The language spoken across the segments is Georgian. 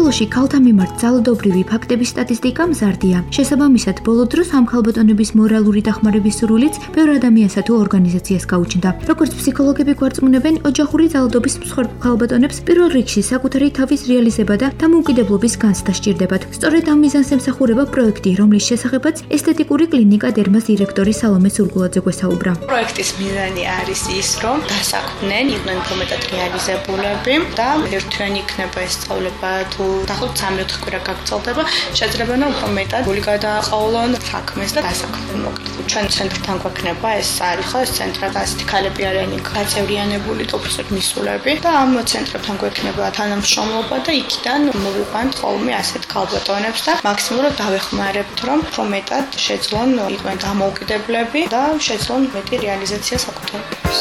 საქართველოში ქალთა მიმართ ძალადობრივი ფაქტების სტატისტიკა მზარდია. შესაბამისად, ბოლო დროს ამ ქალბატონების მორალური დახმარების სურვილიც ბევრ ადამიანსა თუ ორგანიზაციას გაუჩნდა. როგორც ფსიქოლოგები გვარწმუნებენ, ოჯახური ძალადობის მსხვერპლ ქალბატონებს პირველ რიგში საკუთარი თავის რეალიზება და დამოუკიდებლობის განცდა სჭირდებათ. სწორედ ამ მიზანს ემსახურება პროექტი, რომლის შესახებაც ესთეტიკური კლინიკა დერმას დირექტორი სალომე სურგულაძე გვესაუბრა. პროექტის მიზანი არის ის, რომ დასაქმდნენ იყვნენ მეტად რეალიზებულები და ერთიანი იქნება ეს სწავლება თუ დაახლოებით 3-4 კვირა გაგრძელდება, შეიძლება რომ უფრო მეტად გული გადააყოლონ საქმეს და დასაქმდნენ მოკლედ. ჩვენ ცენტრთან გვექნება ეს არის ხო ეს ცენტრად ასეთი ქალები არიან გაწევრიანებული ტოფისად მისულები და ამ ცენტრთან გვექნება თანამშრომლობა და იქიდან მოვიყვანთ ხოლმე ასეთ ქალბატონებს და მაქსიმალურად დავეხმარებთ რომ უფრო მეტად შეძლონ იყვნენ დამოუკიდებლები და შეძლონ მეტი რეალიზაცია საკუთრებების.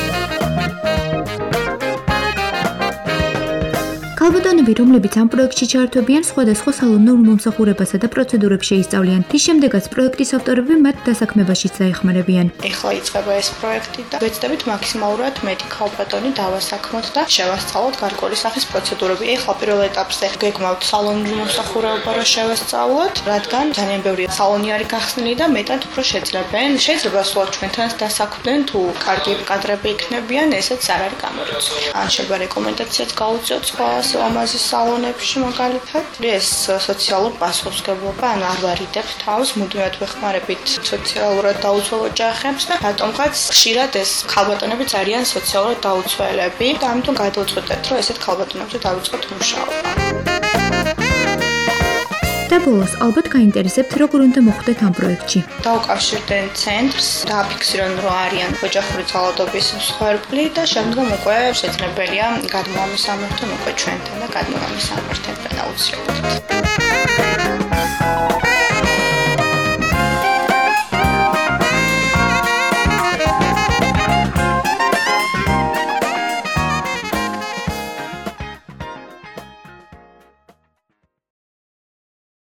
ქალბატონები, რომლებიც ამ პროექტში ჩაერთვებიან, სხვადასხვა სალონურ მომსახურებასა და პროცედურებს შეისწავლიან. რის შემდეგაც პროექტის ავტორები მათ დასაქმებაშიც დაეხმარებიან. ეხლა იწყება ეს პროექტი და ვეცდებით მაქსიმალურად მეტი ქალბატონი დავასაქმოთ და შევასწავლოთ გარკვეული სახის პროცედურები. ეხლა პირველ ეტაპზე გეგმავთ სალონური მომსახურება რომ შევასწავლოთ, რადგან ძალიან ბევრი სალონი არის გახსნილი და მეტად უფრო შეძლებენ. შეიძლება სულ ჩვენთან დასაქმდნენ თუ კარგი კადრები იქნებიან, ესეც არ არის გამორიცხული. ან შეიძლება რეკომენდაციაც გაუწიოთ სხვა ამაზე სალონებში მაგალითად ეს სოციალურ პასუხისმგებლობა ან არ ვარიდებთ თავს, მუდმივად ვეხმარებით სოციალურად დაუცველ ოჯახებს და რატომღაც ხშირად ეს ქალბატონებიც არიან სოციალურად დაუცველები და ამიტომ გადავწყვეტეთ, რომ ესეთ ქალბატონებზე დავიწყოთ მუშაობა. და ბოლოს ალბათ გაინტერესებთ, როგორ უნდა მოხვდეთ ამ პროექტში. დავუკავშირდნენ ცენტრს, დააფიქსირონ, რომ არიან ოჯახური ძალადობის მსხვერპლი და შემდგომ უკვე შეძლებელია გადმოამისამართონ უკვე ჩვენთან და გადმოამისამართებენ აუცილებლად.